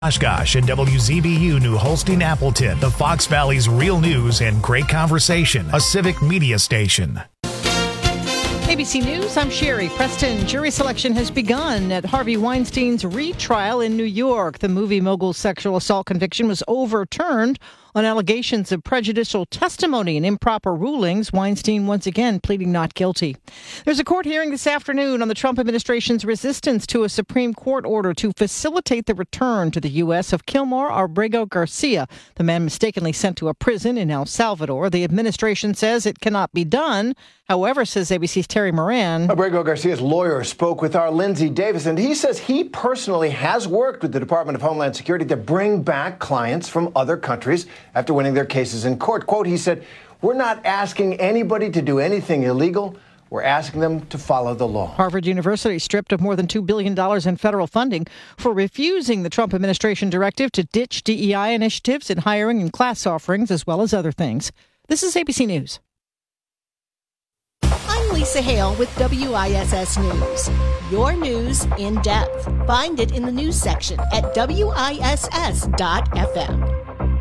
Oshkosh and WZBU New Holstein Appleton, the Fox Valley's real news and great conversation, a civic media station. ABC News, I'm Sherry Preston. Jury selection has begun at Harvey Weinstein's retrial in New York. The movie mogul's sexual assault conviction was overturned on allegations of prejudicial testimony and improper rulings. Weinstein once again pleading not guilty. There's a court hearing this afternoon on the Trump administration's resistance to a Supreme Court order to facilitate the return to the U.S. of Kilmar Abrego Garcia, the man mistakenly sent to a prison in El Salvador. The administration says it cannot be done. However, says ABC's Terry Moran, Abrego Garcia's lawyer spoke with our Lindsay Davis, and he says he personally has worked with the Department of Homeland Security to bring back clients from other countries after winning their cases in court. Quote, he said, "We're not asking anybody to do anything illegal. We're asking them to follow the law." Harvard University stripped of more than $2 billion in federal funding for refusing the Trump administration directive to ditch DEI initiatives in hiring and class offerings, as well as other things. This is ABC News. I'm Lisa Hale with WISS News. Your news in depth. Find it in the news section at WISS.FM.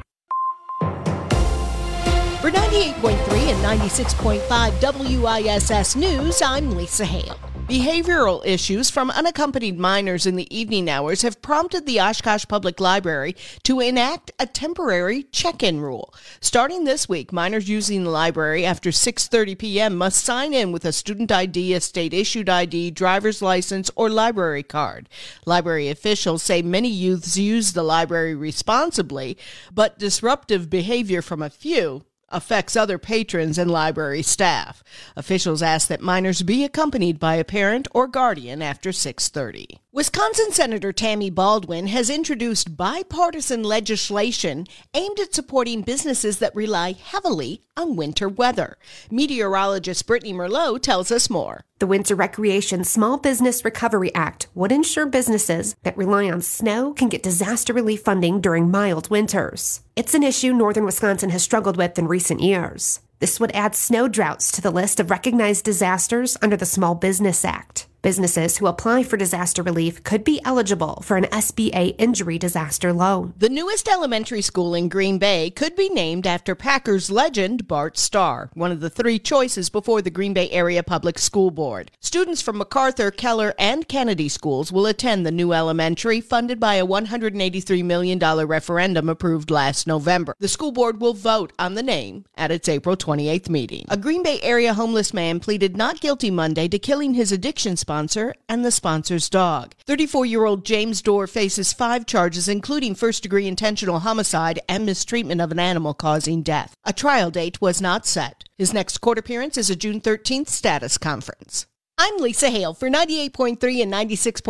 For 98.3 and 96.5 WISS News, I'm Lisa Hale. Behavioral issues from unaccompanied minors in the evening hours have prompted the Oshkosh Public Library to enact a temporary check-in rule. Starting this week, minors using the library after 6:30 p.m. must sign in with a student ID, a state-issued ID, driver's license, or library card. Library officials say many youths use the library responsibly, but disruptive behavior from a few affects other patrons and library staff. Officials ask that minors be accompanied by a parent or guardian after 6:30. Wisconsin Senator Tammy Baldwin has introduced bipartisan legislation aimed at supporting businesses that rely heavily on winter weather. Meteorologist Brittany Merlot tells us more. The Winter Recreation Small Business Recovery Act would ensure businesses that rely on snow can get disaster relief funding during mild winters. It's an issue northern Wisconsin has struggled with in recent years. This would add snow droughts to the list of recognized disasters under the Small Business Act. Businesses who apply for disaster relief could be eligible for an SBA injury disaster loan. The newest elementary school in Green Bay could be named after Packers legend Bart Starr, one of the three choices before the Green Bay Area Public School Board. Students from MacArthur, Keller, and Kennedy schools will attend the new elementary, funded by a $183 million referendum approved last November. The school board will vote on the name at its April 28th meeting. A Green Bay area homeless man pleaded not guilty Monday to killing his addiction sponsor and the sponsor's dog. 34-year-old James Dorr faces 5 charges, including first-degree intentional homicide and mistreatment of an animal causing death. A trial date was not set. His next court appearance is a June 13th status conference. I'm Lisa Hale for 98.3 and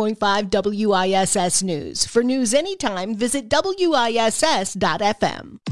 96.5 WISS News. For news anytime, visit WISS.FM.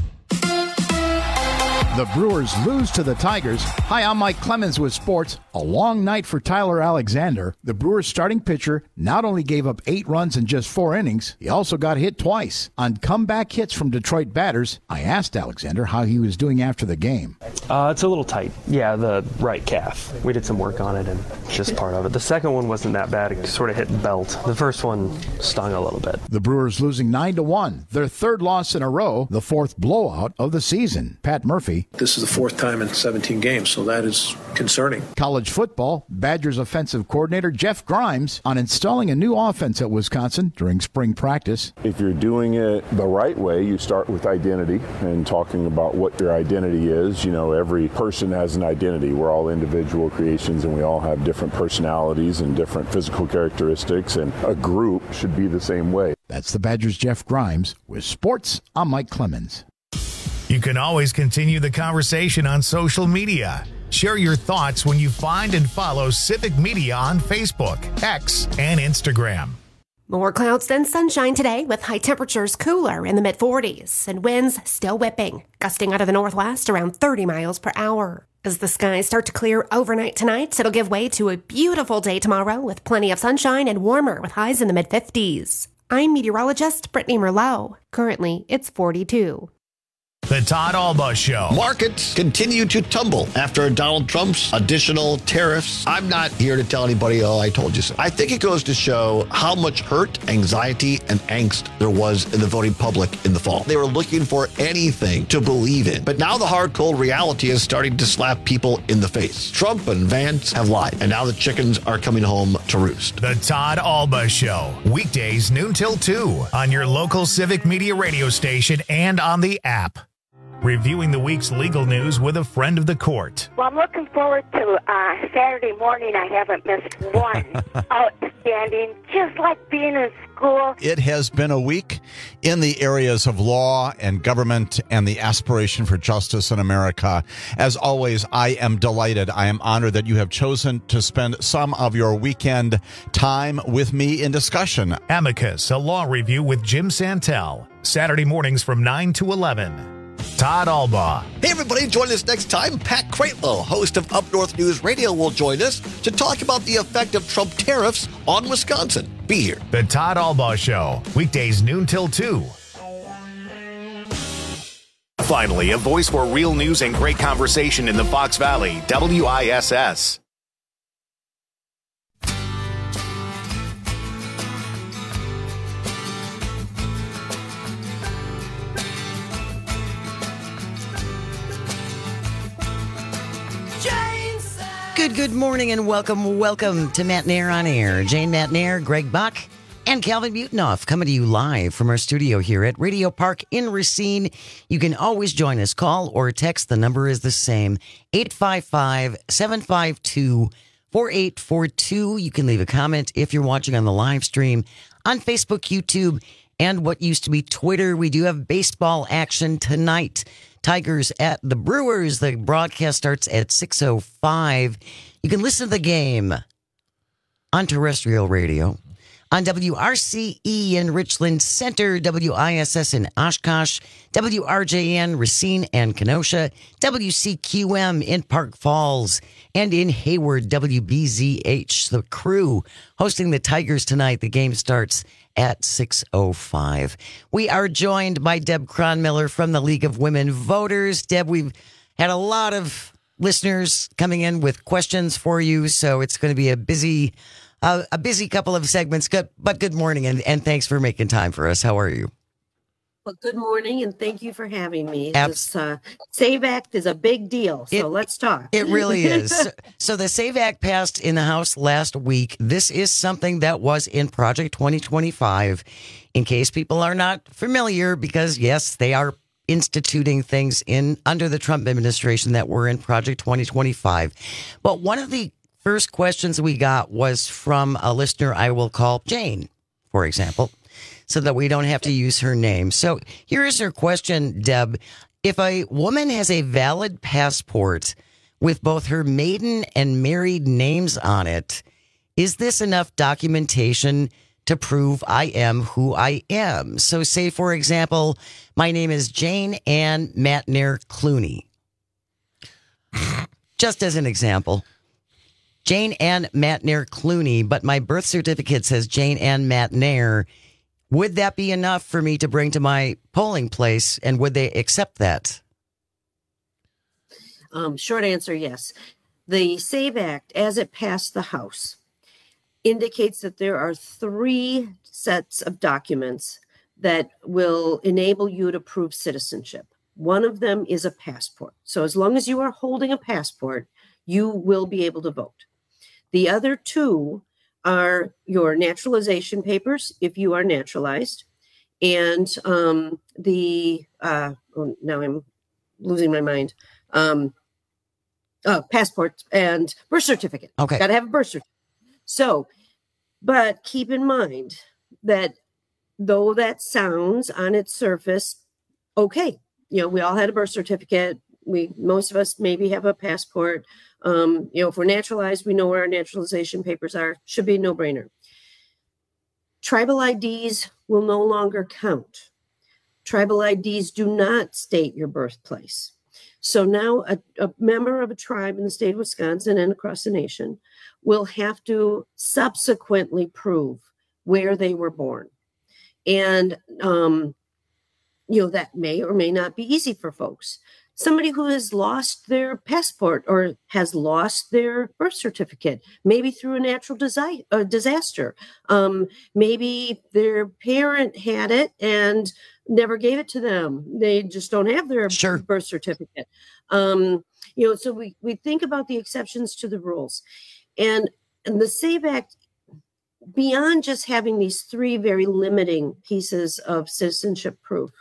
The Brewers lose to the Tigers. Hi, I'm Mike Clemens with sports. A long night for Tyler Alexander. The Brewers starting pitcher not only gave up 8 runs in just 4 innings, he also got hit twice. On comeback hits from Detroit batters, I asked Alexander how he was doing after the game. It's a little tight. Yeah, the right calf. We did some work on it, and it's just part of it. The second one wasn't that bad. It sort of hit belt. The first one stung a little bit. The Brewers losing 9-1. Their 3rd loss in a row, the 4th blowout of the season. Pat Murphy. This is the 4th time in 17 games, so that is concerning. College football, Badgers offensive coordinator Jeff Grimes on installing a new offense at Wisconsin during spring practice. If you're doing it the right way, you start with identity and talking about what your identity is. You know, every person has an identity. We're all individual creations and we all have different personalities and different physical characteristics, and a group should be the same way. That's the Badgers' Jeff Grimes. With sports, I'm Mike Clemens. You can always continue the conversation on social media. Share your thoughts when you find and follow Civic Media on Facebook, X, and Instagram. More clouds than sunshine today, with high temperatures cooler in the mid-40s and winds still whipping, gusting out of the northwest around 30 miles per hour. As the skies start to clear overnight tonight, it'll give way to a beautiful day tomorrow with plenty of sunshine and warmer with highs in the mid-50s. I'm meteorologist Brittany Merlot. Currently, it's 42. The Todd Alba Show. Markets continue to tumble after Donald Trump's additional tariffs. I'm not here to tell anybody, oh, I told you so. I think it goes to show how much hurt, anxiety, and angst there was in the voting public in the fall. They were looking for anything to believe in. But now the hard, cold reality is starting to slap people in the face. Trump and Vance have lied, and now the chickens are coming home to roost. The Todd Alba Show. Weekdays noon till 2 on your local Civic Media radio station and on the app. Reviewing the week's legal news with a friend of the court. Well, I'm looking forward to Saturday morning. I haven't missed one. Outstanding, just like being in school. It has been a week in the areas of law and government and the aspiration for justice in America. As always, I am delighted. I am honored that you have chosen to spend some of your weekend time with me in discussion. Amicus, a law review with Jim Santel. Saturday mornings from 9 to 11. Todd Alba. Hey, everybody, join us next time. Pat Cratlow, host of Up North News Radio, will join us to talk about the effect of Trump tariffs on Wisconsin. Be here. The Todd Alba Show. Weekdays noon till 2. Finally, a voice for real news and great conversation in the Fox Valley. WISS. Good morning and welcome to Matt Nair on Air. Jane Matt Nair, Greg Buck, and Calvin Mutenoff coming to you live from our studio here at Radio Park in Racine. You can always join us. Call or text. The number is the same, 855-752-4842. You can leave a comment if you're watching on the live stream on Facebook, YouTube, and what used to be Twitter. We do have baseball action tonight. Tigers at the Brewers. The broadcast starts at 6:05. You can listen to the game on terrestrial radio, on WRCE in Richland Center, WISS in Oshkosh, WRJN Racine and Kenosha, WCQM in Park Falls, and in Hayward, WBZH. The Crew hosting the Tigers tonight. The game starts at 6:05. We are joined by Deb Cronmiller from the League of Women Voters. Deb, we've had a lot of listeners coming in with questions for you, so it's going to be a busy couple of segments. But good morning, and thanks for making time for us. How are you? Well, good morning, and thank you for having me. This SAVE Act is a big deal, so let's talk. It really is. So the SAVE Act passed in the House last week. This is something that was in Project 2025, in case people are not familiar, because, yes, they are instituting things under the Trump administration that were in Project 2025. But one of the first questions we got was from a listener I will call Jane, for example, so that we don't have to use her name. So here is her question, Deb. If a woman has a valid passport with both her maiden and married names on it, is this enough documentation to prove I am who I am? So say, for example, my name is Jane Ann Matt Nair Clooney. Just as an example. Jane Ann Matt Nair Clooney, but my birth certificate says Jane Ann Matt Nair. Would that be enough for me to bring to my polling place, and would they accept that? Short answer, yes. The SAVE Act, as it passed the House, indicates that there are 3 sets of documents that will enable you to prove citizenship. One of them is a passport. So as long as you are holding a passport, you will be able to vote. The other 2 are your naturalization papers, if you are naturalized, and now I'm losing my mind. Passport and birth certificate. Okay. Got to have a birth certificate. So, but keep in mind that though that sounds on its surface, okay, we all had a birth certificate. Most of us maybe have a passport. If we're naturalized, we know where our naturalization papers are. Should be a no-brainer. Tribal IDs will no longer count. Tribal IDs do not state your birthplace. So now a member of a tribe in the state of Wisconsin and across the nation will have to subsequently prove where they were born. And that may or may not be easy for folks. Somebody who has lost their passport or has lost their birth certificate, maybe through a natural disaster. Maybe their parent had it and never gave it to them. They just don't have their birth certificate. So we think about the exceptions to the rules. And the SAVE Act, beyond just having these three very limiting pieces of citizenship proof,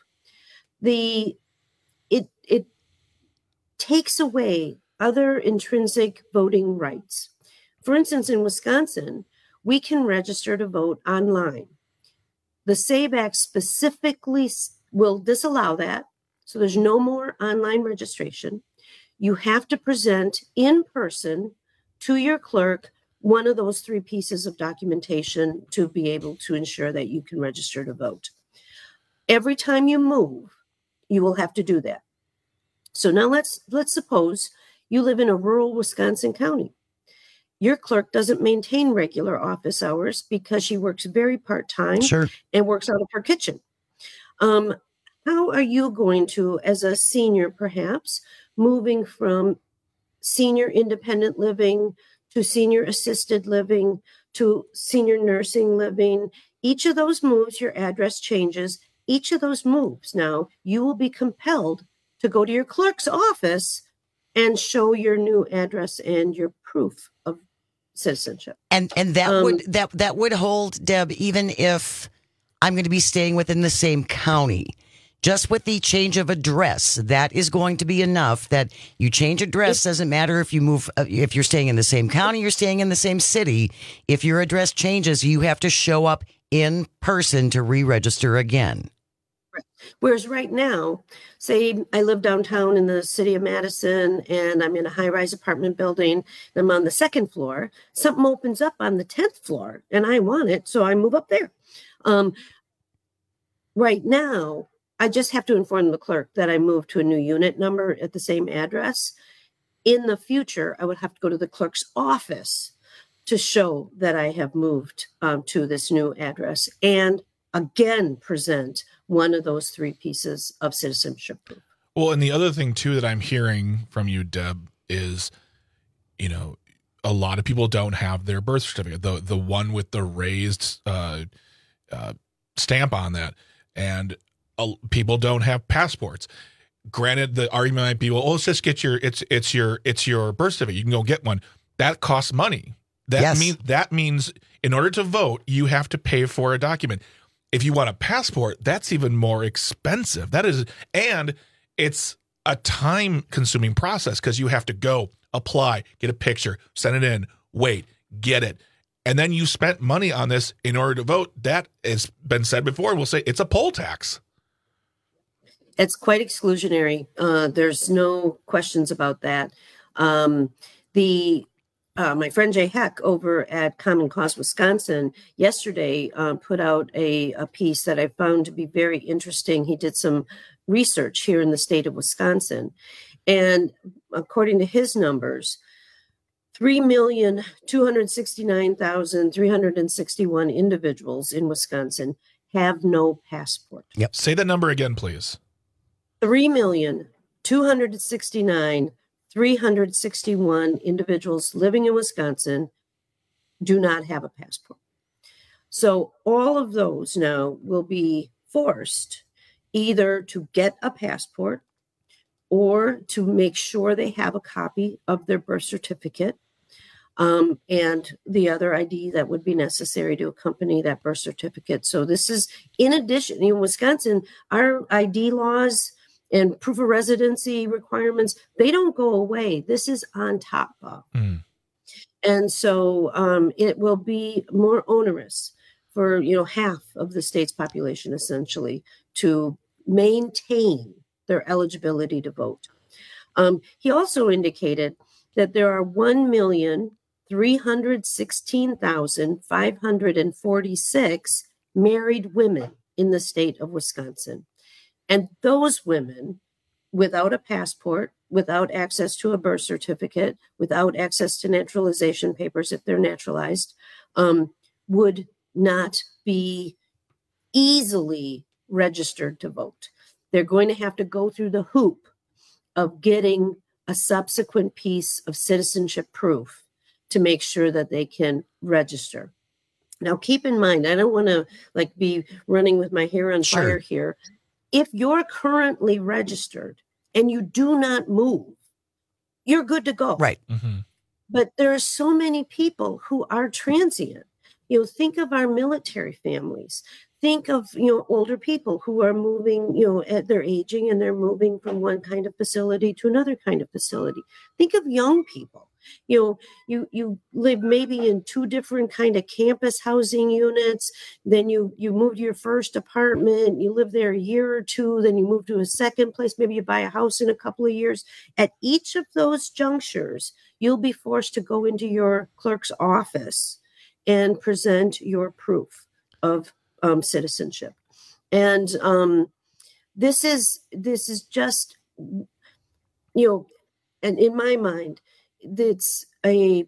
it takes away other intrinsic voting rights. For instance, in Wisconsin, we can register to vote online. The SAVE Act specifically will disallow that, so there's no more online registration. You have to present in person to your clerk one of those three pieces of documentation to be able to ensure that you can register to vote. Every time you move, you will have to do that. So now let's suppose you live in a rural Wisconsin county. Your clerk doesn't maintain regular office hours because she works very part-time and works out of her kitchen. How are you going to, as a senior perhaps, moving from senior independent living to senior assisted living to senior nursing living? Each of those moves, your address changes. Each of those moves, now you will be compelled to go to your clerk's office and show your new address and your proof of citizenship. And that would hold, Deb, even if I'm going to be staying within the same county. Just with the change of address, that is going to be enough. That you change address doesn't matter if you move, if you're staying in the same county, you're staying in the same city. If your address changes, you have to show up in person to re-register again. Whereas right now, say I live downtown in the city of Madison and I'm in a high-rise apartment building, and I'm on the second floor, something opens up on the 10th floor and I want it, so I move up there. Right now, I just have to inform the clerk that I moved to a new unit number at the same address. In the future, I would have to go to the clerk's office to show that I have moved to this new address and again present one of those three pieces of citizenship proof. Well, and the other thing too that I'm hearing from you, Deb, is, a lot of people don't have their birth certificate, the one with the raised stamp on that, and people don't have passports. Granted, the argument might be, well, let's just get your birth certificate. You can go get one. That costs money. That means in order to vote, you have to pay for a document. If you want a passport, that's even more expensive. And it's a time-consuming process because you have to go, apply, get a picture, send it in, wait, get it. And then you spent money on this in order to vote. That has been said before. We'll say it's a poll tax. It's quite exclusionary. There's no questions about that. My friend Jay Heck over at Common Cause Wisconsin yesterday put out a piece that I found to be very interesting. He did some research here in the state of Wisconsin. And according to his numbers, 3,269,361 individuals in Wisconsin have no passport. Yep. Say that number again, please. 3,269,361 individuals living in Wisconsin do not have a passport. So all of those now will be forced either to get a passport or to make sure they have a copy of their birth certificate and the other ID that would be necessary to accompany that birth certificate. So this is in addition. In Wisconsin, our ID laws and proof of residency requirements, they don't go away. This is on top of. And so it will be more onerous for, half of the state's population, essentially, to maintain their eligibility to vote. He also indicated that there are 1,316,546 married women in the state of Wisconsin. And those women, without a passport, without access to a birth certificate, without access to naturalization papers if they're naturalized, would not be easily registered to vote. they're going to have to go through the hoop of getting a subsequent piece of citizenship proof to make sure that they can register. Now, keep in mind, I don't want to be running with my hair on fire here. If you're currently registered and you do not move, you're good to go. Right. Mm-hmm. But there are so many people who are transient. Think of our military families. Think of, older people who are moving, they're aging and they're moving from one kind of facility to another kind of facility. Think of young people. You live maybe in two different kind of campus housing units. Then you move to your first apartment. You live there a year or two. Then you move to a second place. Maybe you buy a house in a couple of years. At each of those junctures, you'll be forced to go into your clerk's office and present your proof of citizenship. And this is just, and in my mind, it's a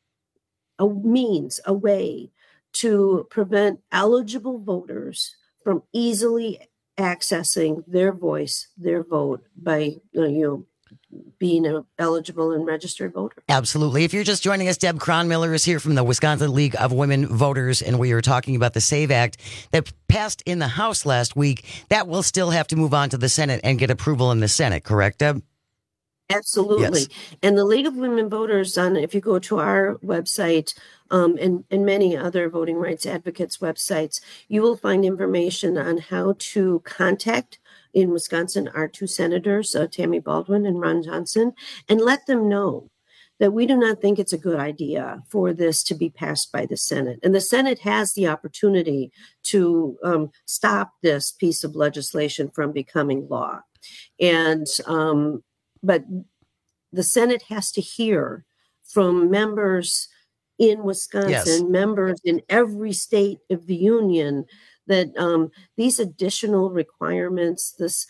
way to prevent eligible voters from easily accessing their voice, their vote by, being an eligible and registered voter. Absolutely. If you're just joining us, Deb Cronmiller is here from the Wisconsin League of Women Voters, and we are talking about the SAVE Act that passed in the House last week. That will still have to move on to the Senate and get approval in the Senate, correct, Deb? Absolutely. Yes. And the League of Women Voters, if you go to our website and many other voting rights advocates' websites, you will find information on how to contact, in Wisconsin, our two senators, Tammy Baldwin and Ron Johnson, and let them know that we do not think it's a good idea for this to be passed by the Senate. And the Senate has the opportunity to stop this piece of legislation from becoming law. And but the Senate has to hear from members in Wisconsin, members in every state of the union, that these additional requirements, this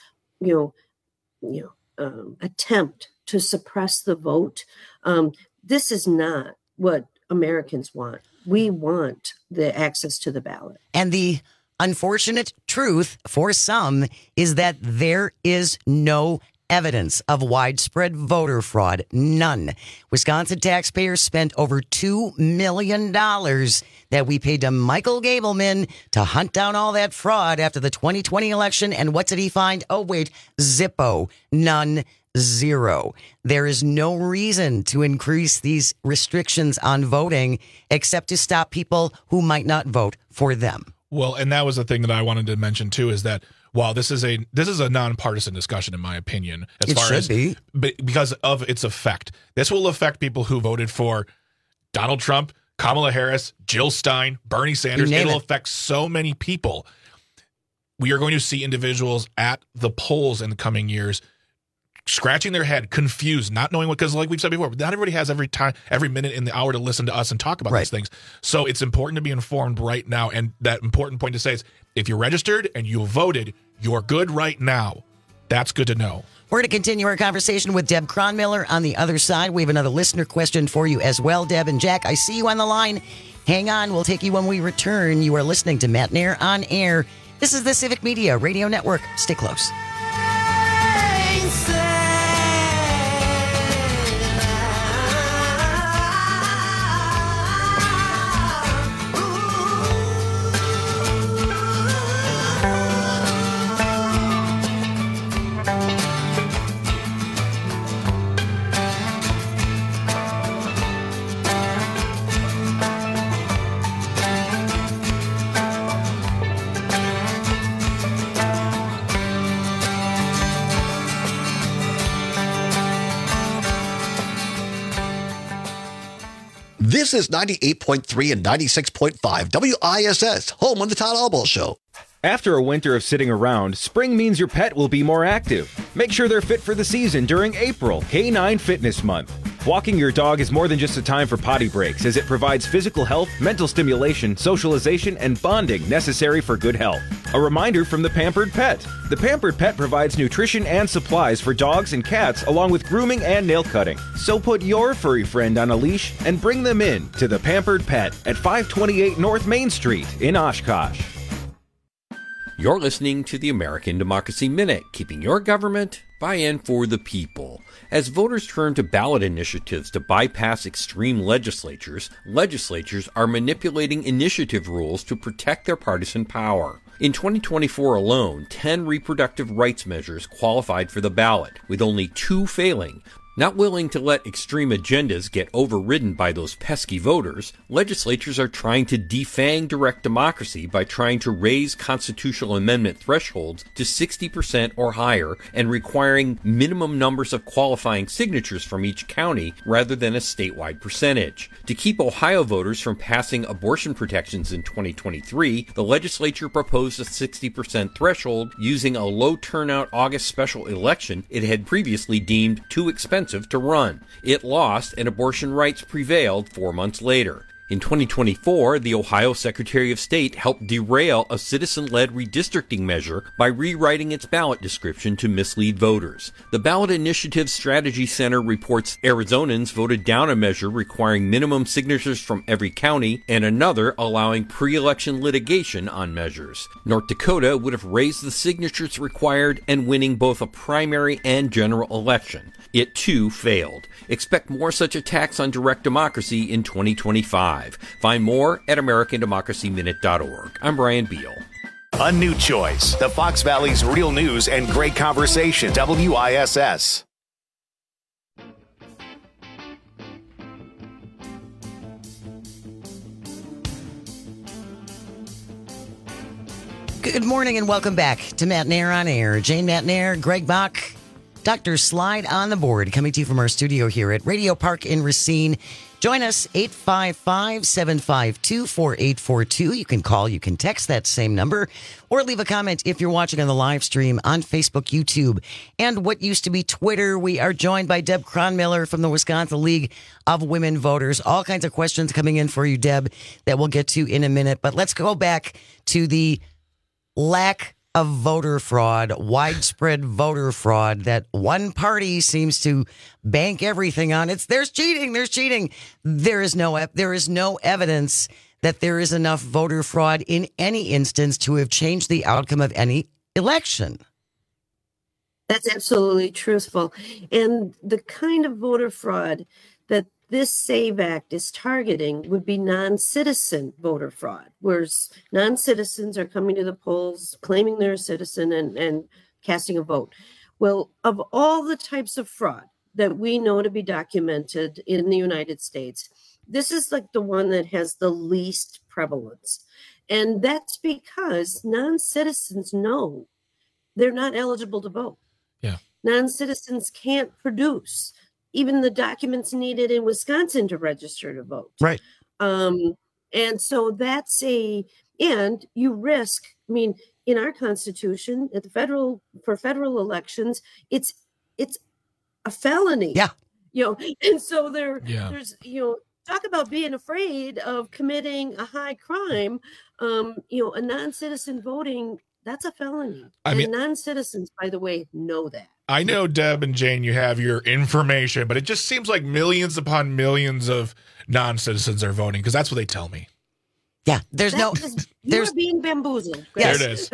attempt to suppress the vote, this is not what Americans want. We want the access to the ballot. And the unfortunate truth for some is that there is no evidence of widespread voter fraud. None. Wisconsin taxpayers spent over $2 million that we paid to Michael Gableman to hunt down all that fraud after the 2020 election. And what did he find? Oh, wait, Zippo. None. Zero. There is no reason to increase these restrictions on voting except to stop people who might not vote for them. Well, and that was the thing that I wanted to mention, too, is that while this is a nonpartisan discussion, in my opinion, because of its effect. This will affect people who voted for Donald Trump, Kamala Harris, Jill Stein, Bernie Sanders. It'll affect so many people. We are going to see individuals at the polls in the coming years scratching their head, confused, not knowing what, because like we've said before, not everybody has every minute in the hour to listen to us and talk about these things. So it's important to be informed right now. And that important point to say is, if you're registered and you voted, you're good right now. That's good to know. We're going to continue our conversation with Deb Cronmiller on the other side. We have another listener question for you as well, Deb. And Jack, I see you on the line. Hang on. We'll take you when we return. You are listening to Matt Nair on Air. This is the Civic Media Radio Network. Stay close. This is 98.3 and 96.5 WISS, home of the Todd Albaugh Show. After a winter of sitting around, spring means your pet will be more active. Make sure they're fit for the season during April, K9 Fitness Month. Walking your dog is more than just a time for potty breaks, as it provides physical health, mental stimulation, socialization, and bonding necessary for good health. A reminder from the Pampered Pet. The Pampered Pet provides nutrition and supplies for dogs and cats, along with grooming and nail cutting. So put your furry friend on a leash and bring them in to the Pampered Pet at 528 North Main Street in Oshkosh. You're listening to the American Democracy Minute, keeping your government by and for the people. As voters turn to ballot initiatives to bypass extreme legislatures are manipulating initiative rules to protect their partisan power. In 2024 alone, 10 reproductive rights measures qualified for the ballot, with only 2 failing. Not willing to let extreme agendas get overridden by those pesky voters, legislatures are trying to defang direct democracy by trying to raise constitutional amendment thresholds to 60% or higher and requiring minimum numbers of qualifying signatures from each county rather than a statewide percentage. To keep Ohio voters from passing abortion protections in 2023, the legislature proposed a 60% threshold using a low turnout August special election it had previously deemed too expensive to run. It lost, and abortion rights prevailed 4 months later. In 2024, the Ohio Secretary of State helped derail a citizen-led redistricting measure by rewriting its ballot description to mislead voters. The Ballot Initiative Strategy Center reports Arizonans voted down a measure requiring minimum signatures from every county and another allowing pre-election litigation on measures. North Dakota would have raised the signatures required and winning both a primary and general election. It too failed. Expect more such attacks on direct democracy in 2025. Find more at AmericanDemocracyMinute.org. I'm Brian Beal. A new choice. The Fox Valley's real news and great conversation. WISS. Good morning and welcome back to Matt Nair on Air. Jane Matt Nair, Greg Bach, Dr. Slide on the board, coming to you from our studio here at Radio Park in Racine. Join us, 855-752-4842. You can call, you can text that same number, or leave a comment if you're watching on the live stream on Facebook, YouTube, and what used to be Twitter. We are joined by Deb Cronmiller from the Wisconsin League of Women Voters. All kinds of questions coming in for you, Deb, that we'll get to in a minute. But let's go back to the lack of voter fraud, widespread voter fraud that one party seems to bank everything on. There's cheating. There is no evidence that there is enough voter fraud in any instance to have changed the outcome of any election. That's absolutely truthful. And the kind of voter fraud that this SAVE Act is targeting would be non-citizen voter fraud, whereas non-citizens are coming to the polls, claiming they're a citizen and casting a vote. Well, of all the types of fraud that we know to be documented in the United States, this is like the one that has the least prevalence. And that's because non-citizens know they're not eligible to vote. Yeah. Non-citizens can't produce even the documents needed in Wisconsin to register to vote. Right. And so and you risk, in our Constitution, at for federal elections, it's a felony. Yeah. And so there's, talk about being afraid of committing a high crime. A non-citizen voting, that's a felony. And non-citizens, by the way, know that. I know, Deb and Jane, you have your information, but it just seems like millions upon millions of non-citizens are voting because that's what they tell me. Yeah, you're being bamboozled. Yes. There it is.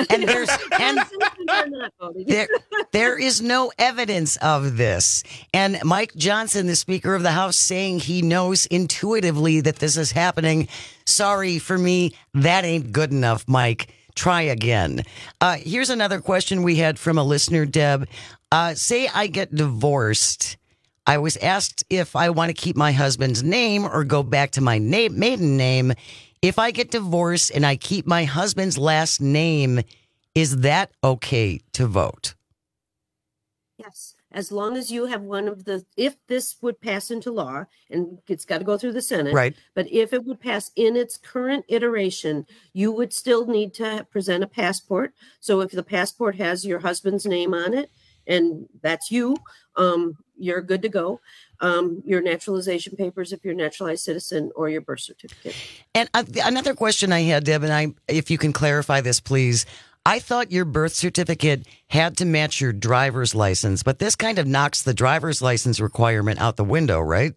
And there is no evidence of this. And Mike Johnson, the Speaker of the House, saying he knows intuitively that this is happening. Sorry for me, that ain't good enough, Mike. Try again. Here's another question we had from a listener, Deb. Say I get divorced. I was asked if I want to keep my husband's name or go back to my maiden name. If I get divorced and I keep my husband's last name, is that okay to vote? Yes. As long as you have if this would pass into law, and it's got to go through the Senate, right? But if it would pass in its current iteration, you would still need to present a passport. So if the passport has your husband's name on it, and that's you're good to go. Your naturalization papers, if you're a naturalized citizen, or your birth certificate. And another question I had, Deb, and if you can clarify this, please. I thought your birth certificate had to match your driver's license, but this kind of knocks the driver's license requirement out the window, right?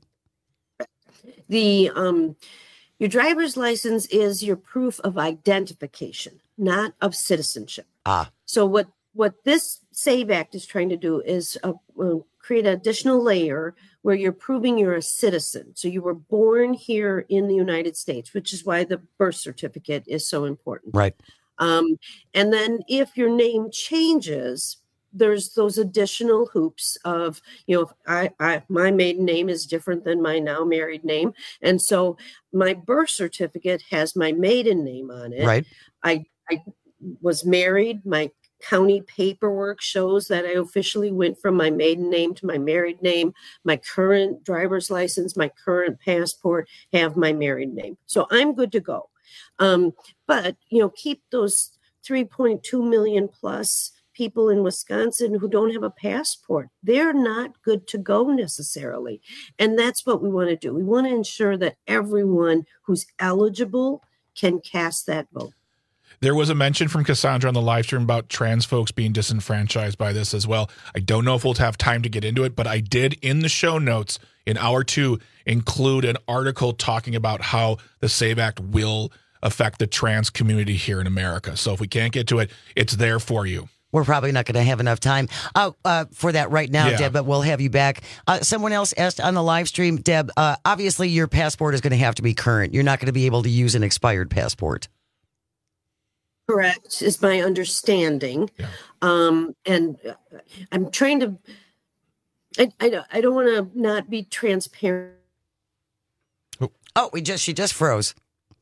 Your driver's license is your proof of identification. not of citizenship. Ah. So what this SAVE Act is trying to do is create an additional layer where you're proving you're a citizen. So you were born here in the United States, which is why the birth certificate is so important. Right. And then if your name changes, there's those additional hoops of, my maiden name is different than my now married name. And so my birth certificate has my maiden name on it. Right. I was married. My county paperwork shows that I officially went from my maiden name to my married name. My current driver's license, my current passport have my married name. So I'm good to go. But, keep those 3.2 million plus people in Wisconsin who don't have a passport. They're not good to go necessarily. And that's what we want to do. We want to ensure that everyone who's eligible can cast that vote. There was a mention from Cassandra on the live stream about trans folks being disenfranchised by this as well. I don't know if we'll have time to get into it, but I did in the show notes in hour 2 include an article talking about how the SAVE Act will affect the trans community here in America. So if we can't get to it, it's there for you. We're probably not going to have enough time for that right now, Deb, but we'll have you back. Someone else asked on the live stream, Deb, obviously your passport is going to have to be current. You're not going to be able to use an expired passport. Correct, is my understanding. Yeah. And I'm trying to, I don't want to not be transparent. Oh, she just froze.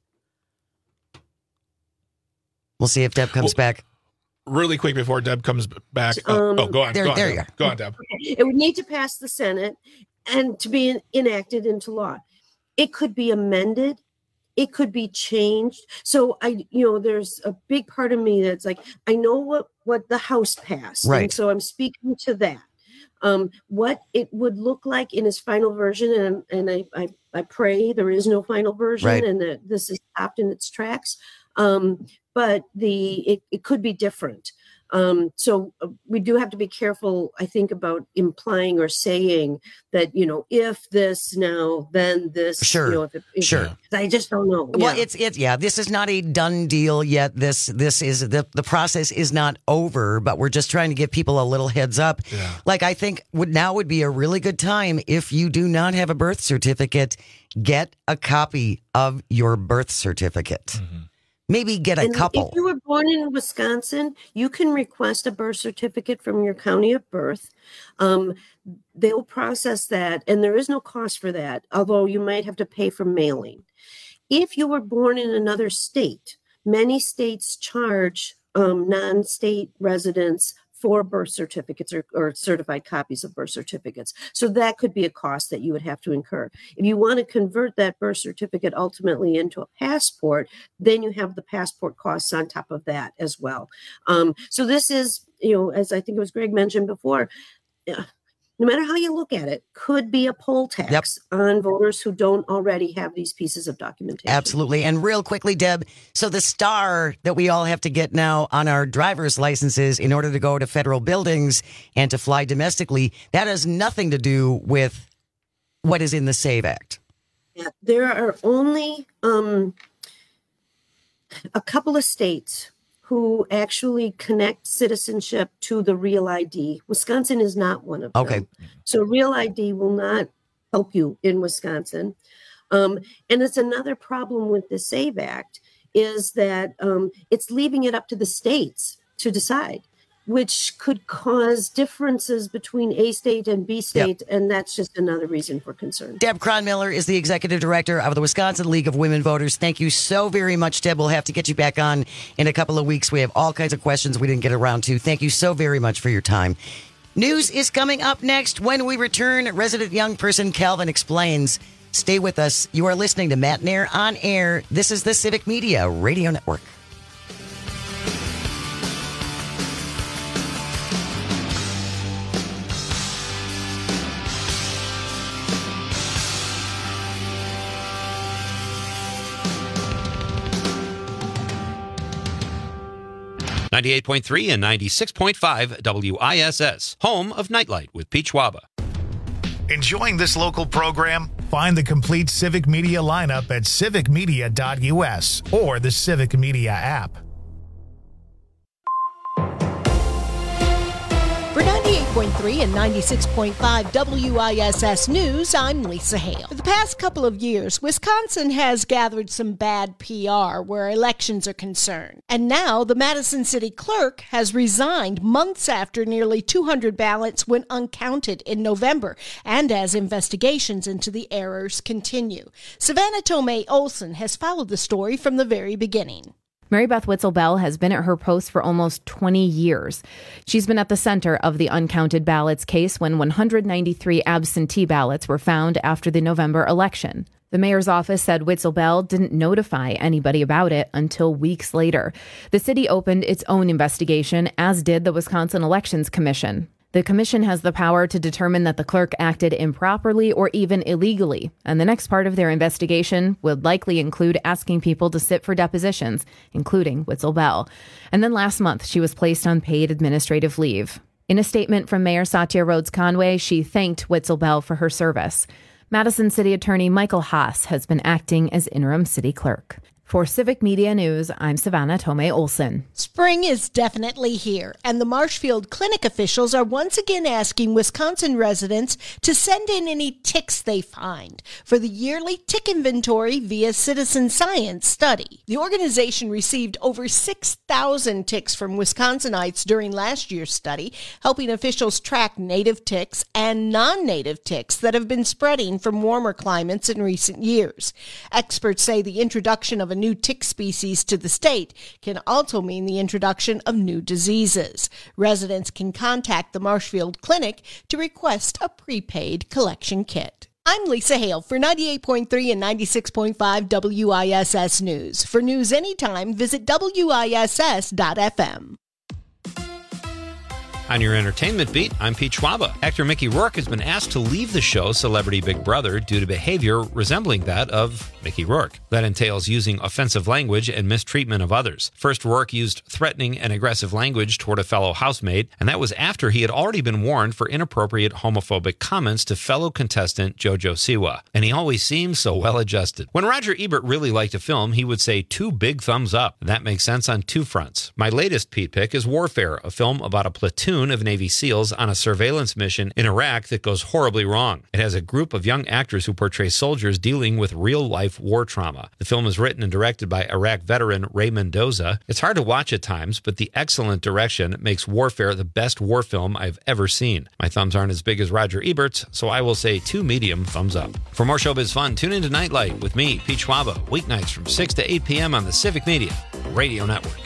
We'll see if Deb comes back. Really quick before Deb comes back. Go on. Go on, Deb. It would need to pass the Senate and to be enacted into law. It could be amended. It could be changed. So there's a big part of me that's like, I know what the House passed. Right. And so I'm speaking to that. What it would look like in its final version. And I pray there is no final version and that this is stopped in its tracks. But it could be different. So we do have to be careful, I think, about implying or saying that, if this now, then this. Sure. Sure. I just don't know. Well, this is not a done deal yet. This is the process is not over, but we're just trying to give people a little heads up. Yeah. Like, I think now would be a really good time if you do not have a birth certificate, get a copy of your birth certificate. Mm-hmm. Maybe get a couple. If you were born in Wisconsin, you can request a birth certificate from your county of birth. They'll process that, and there is no cost for that, although you might have to pay for mailing. If you were born in another state, many states charge non-state residents for birth certificates or certified copies of birth certificates. So that could be a cost that you would have to incur. If you want to convert that birth certificate ultimately into a passport, then you have the passport costs on top of that as well. So this is, as I think it was Greg mentioned before, no matter how you look at it, could be a poll tax on voters who don't already have these pieces of documentation. Absolutely. And real quickly, Deb, so the star that we all have to get now on our driver's licenses in order to go to federal buildings and to fly domestically, that has nothing to do with what is in the SAVE Act. Yeah, there are only a couple of states who actually connect citizenship to the Real ID. Wisconsin is not one of them. Okay. So Real ID will not help you in Wisconsin. And it's another problem with the SAVE Act is that it's leaving it up to the states to decide, which could cause differences between A state and B state, and that's just another reason for concern. Deb Cronmiller is the executive director of the Wisconsin League of Women Voters. Thank you so very much, Deb. We'll have to get you back on in a couple of weeks. We have all kinds of questions we didn't get around to. Thank you so very much for your time. News is coming up next. When we return, resident young person Calvin explains. Stay with us. You are listening to Matt Nair on Air. This is the Civic Media Radio Network. .3 and 96.5 WISS, home of Nightlight with Pete Schwaba. Enjoying this local program? Find the complete Civic Media lineup at civicmedia.us or the Civic Media app. 98.3 and 96.5 WISS News, I'm Lisa Hale. For the past couple of years, Wisconsin has gathered some bad PR where elections are concerned. And now the Madison City Clerk has resigned months after nearly 200 ballots went uncounted in November, and as investigations into the errors continue. Savannah Tomei Olson has followed the story from the very beginning. Mary Beth Witzel-Bell has been at her post for almost 20 years. She's been at the center of the uncounted ballots case when 193 absentee ballots were found after the November election. The mayor's office said Witzel-Bell didn't notify anybody about it until weeks later. The city opened its own investigation, as did the Wisconsin Elections Commission. The commission has the power to determine that the clerk acted improperly or even illegally, and the next part of their investigation would likely include asking people to sit for depositions, including Witzel-Bell. And then last month, she was placed on paid administrative leave. In a statement from Mayor Satya Rhodes-Conway, she thanked Witzel-Bell for her service. Madison City Attorney Michael Haas has been acting as interim city clerk. For Civic Media News, I'm Savannah Tomei Olson. Spring is definitely here, and the Marshfield Clinic officials are once again asking Wisconsin residents to send in any ticks they find for the yearly tick inventory via citizen science study. The organization received over 6,000 ticks from Wisconsinites during last year's study, helping officials track native ticks and non-native ticks that have been spreading from warmer climates in recent years. Experts say the introduction of a new tick species to the state can also mean the introduction of new diseases. Residents can contact the Marshfield Clinic to request a prepaid collection kit. I'm Lisa Hale for 98.3 and 96.5 WISS News. For news anytime, visit WISS.FM. On your entertainment beat, I'm Pete Schwaba. Actor Mickey Rourke has been asked to leave the show Celebrity Big Brother due to behavior resembling that of Mickey Rourke. That entails using offensive language and mistreatment of others. First, Rourke used threatening and aggressive language toward a fellow housemate, and that was after he had already been warned for inappropriate homophobic comments to fellow contestant JoJo Siwa. And he always seems so well-adjusted. When Roger Ebert really liked a film, he would say 2 big thumbs up. That makes sense on 2 fronts. My latest Pete pick is Warfare, a film about a platoon of Navy SEALs on a surveillance mission in Iraq that goes horribly wrong. It has a group of young actors who portray soldiers dealing with real-life war trauma. The film is written and directed by Iraq veteran Ray Mendoza. It's hard to watch at times, but the excellent direction makes Warfare the best war film I've ever seen. My thumbs aren't as big as Roger Ebert's, so I will say 2 medium thumbs up. For more showbiz fun, tune into Nightlight with me, Pete Schwaba, weeknights from 6 to 8 p.m. on the Civic Media Radio Network.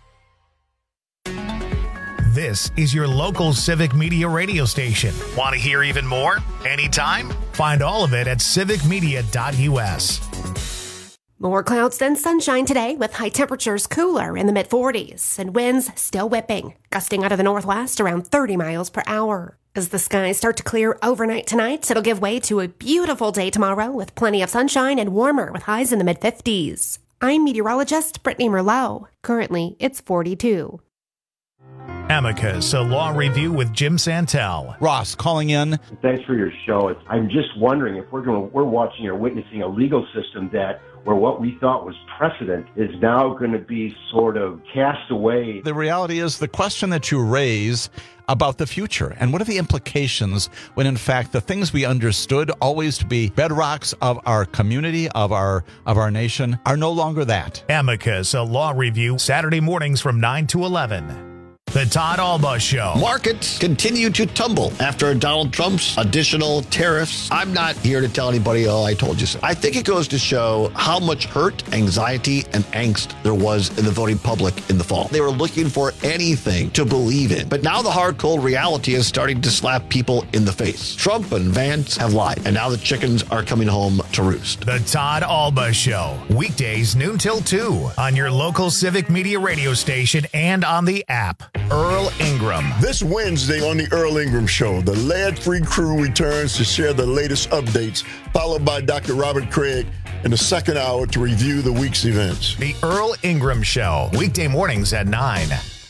This is your local Civic Media radio station. Want to hear even more? Anytime? Find all of it at civicmedia.us. More clouds than sunshine today, with high temperatures cooler in the mid-40s and winds still whipping, gusting out of the northwest around 30 miles per hour. As the skies start to clear overnight tonight, it'll give way to a beautiful day tomorrow with plenty of sunshine and warmer with highs in the mid-50s. I'm meteorologist Brittany Merlot. Currently, it's 42. Amicus, a law review with Jim Santel. Ross calling in. Thanks for your show. I'm just wondering if we're watching or witnessing a legal system where what we thought was precedent is now going to be sort of cast away. The reality is the question that you raise about the future and what are the implications when in fact the things we understood always to be bedrocks of our community, of our nation, are no longer that. Amicus, a law review, Saturday mornings from 9 to 11. The Todd Alba Show. Markets continue to tumble after Donald Trump's additional tariffs. I'm not here to tell anybody, I told you so. I think it goes to show how much hurt, anxiety, and angst there was in the voting public in the fall. They were looking for anything to believe in. But now the hard, cold reality is starting to slap people in the face. Trump and Vance have lied, and now the chickens are coming home to roost. The Todd Alba Show. Weekdays noon till 2 on your local Civic Media radio station and on the app. Earl Ingram. This Wednesday on the Earl Ingram Show, the lead-free crew returns to share the latest updates, followed by Dr. Robert Craig in the second hour to review the week's events. The Earl Ingram Show, weekday mornings at 9.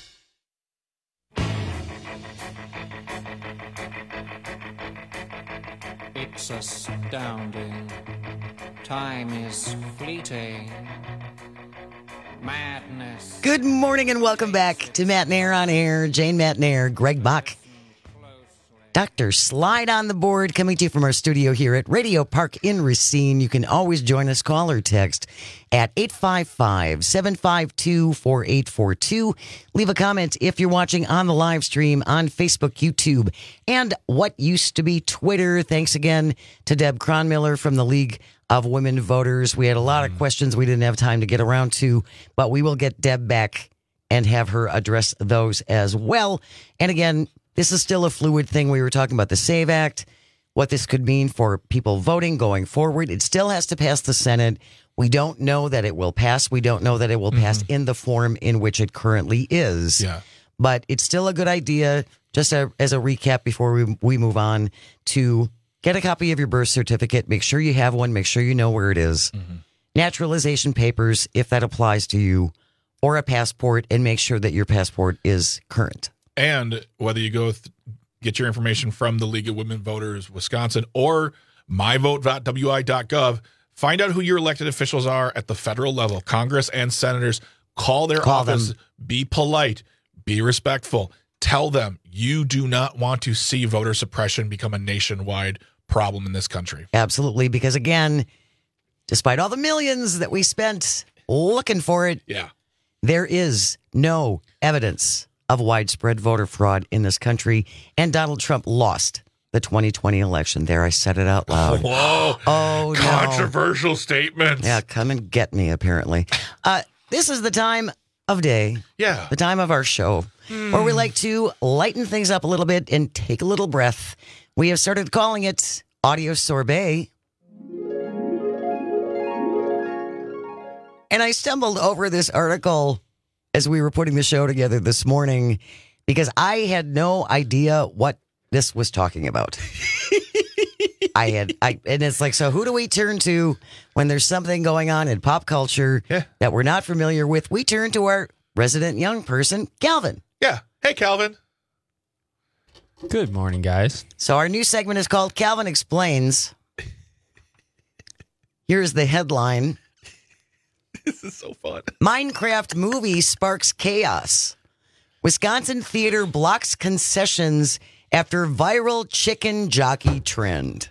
It's astounding. Time is fleeting. Madness. Good morning and welcome back to Matt Nair on Air. Jane Matt Nair, Greg Bach. Dr. Slide on the board, coming to you from our studio here at Radio Park in Racine. You can always join us, call or text at 855-752-4842. Leave a comment if you're watching on the live stream on Facebook, YouTube, and what used to be Twitter. Thanks again to Deb Cronmiller from the League of Women Voters. We had a lot of questions we didn't have time to get around to, but we will get Deb back and have her address those as well. And again, this is still a fluid thing. We were talking about the SAVE Act, what this could mean for people voting going forward. It still has to pass the Senate. We don't know that it will pass. We don't know that it will pass in the form in which it currently is. Yeah. But it's still a good idea, just as a recap before we move on, to get a copy of your birth certificate. Make sure you have one. Make sure you know where it is. Naturalization papers, if that applies to you, or a passport, and make sure that your passport is current. And whether you go get your information from the League of Women Voters Wisconsin or myvote.wi.gov, find out who your elected officials are at the federal level, Congress and senators. Call their office. Be polite. Be respectful. Tell them you do not want to see voter suppression become a nationwide problem in this country. Absolutely, because again, despite all the millions that we spent looking for it, there is no evidence of widespread voter fraud in this country, and Donald Trump lost the 2020 election. There, I said it out loud. Whoa. Oh, Controversial statements. Yeah, come and get me, apparently. This is the time of day, the time of our show, where we like to lighten things up a little bit and take a little breath. We have started calling it Audio Sorbet. And I stumbled over this article as we were putting the show together this morning because I had no idea what this was talking about. And it's like, so who do we turn to when there's something going on in pop culture that we're not familiar with? We turn to our resident young person, Calvin. Yeah. Hey, Calvin. Good morning, guys. So our new segment is called Calvin Explains. Here's the headline. This is so fun. Minecraft movie sparks chaos. Wisconsin theater blocks concessions after viral chicken jockey trend.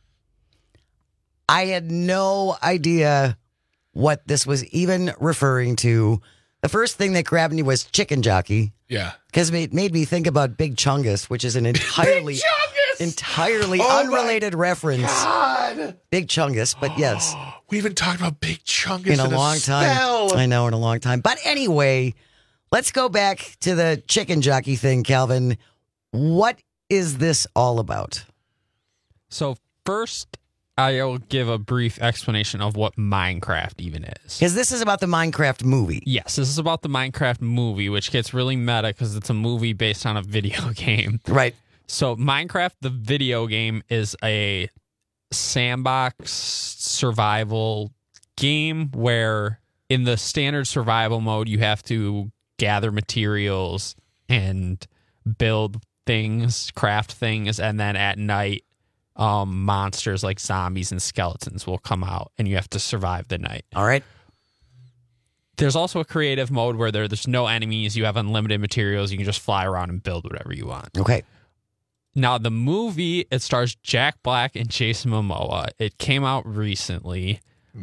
I had no idea what this was even referring to. The first thing that grabbed me was chicken jockey. Yeah. Because it made me think about Big Chungus, which is an entirely unrelated reference. God. Big Chungus, but yes. We haven't talked about Big Chungus in a long time. I know, in a long time. But anyway, let's go back to the chicken jockey thing, Calvin. What is this all about? So first, I will give a brief explanation of what Minecraft even is. Because this is about the Minecraft movie. Yes, this is about the Minecraft movie, which gets really meta because it's a movie based on a video game. Right. So Minecraft, the video game, is a sandbox survival game where in the standard survival mode, you have to gather materials and build things, craft things, and then at night, monsters like zombies and skeletons will come out and you have to survive the night. All right. There's also a creative mode where there's no enemies. You have unlimited materials. You can just fly around and build whatever you want. Okay. Now, the movie, it stars Jack Black and Jason Momoa. It came out recently.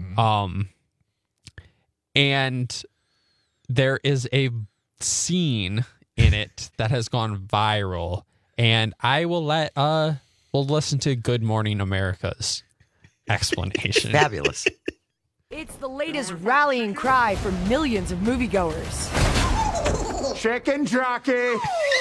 And there is a scene in it that has gone viral. And I will we'll listen to Good Morning America's explanation. Fabulous. It's the latest rallying cry for millions of moviegoers. Chicken jockey!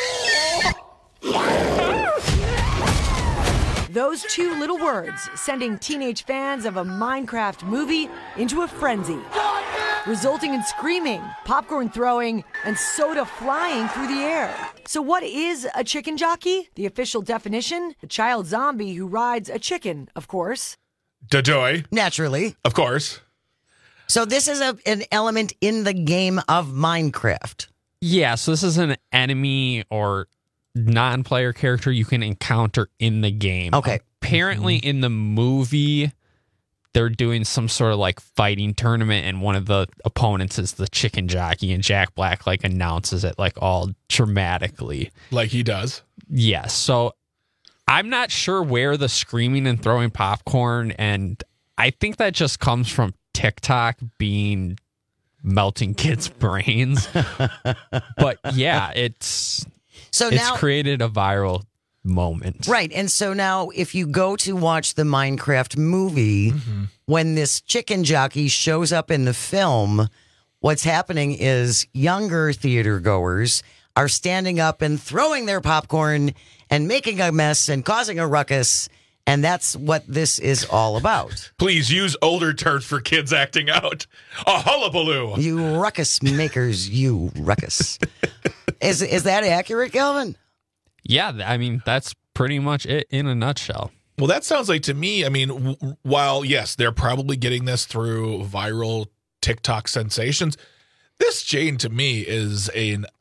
Those two little words sending teenage fans of a Minecraft movie into a frenzy, resulting in screaming, popcorn throwing, and soda flying through the air. So what is a chicken jockey? The official definition? A child zombie who rides a chicken, of course. Dajoy. Naturally. Of course. So this is an element in the game of Minecraft. Yeah, so this is an enemy or non-player character you can encounter in the game. Okay. Apparently in the movie, they're doing some sort of like fighting tournament and one of the opponents is the chicken jockey and Jack Black announces it all dramatically. Like he does. Yes. So I'm not sure where the screaming and throwing popcorn, and I think that just comes from TikTok being melting kids' brains. But yeah, it's created a viral moment. Right. And so now if you go to watch the Minecraft movie, when this chicken jockey shows up in the film, what's happening is younger theater goers are standing up and throwing their popcorn and making a mess and causing a ruckus. And that's what this is all about. Please use older terms for kids acting out. A hullabaloo. You ruckus makers, you ruckus. Is that accurate, Calvin? Yeah, I mean, that's pretty much it in a nutshell. Well, that sounds like to me, I mean, while, yes, they're probably getting this through viral TikTok sensations, this, Jane, to me is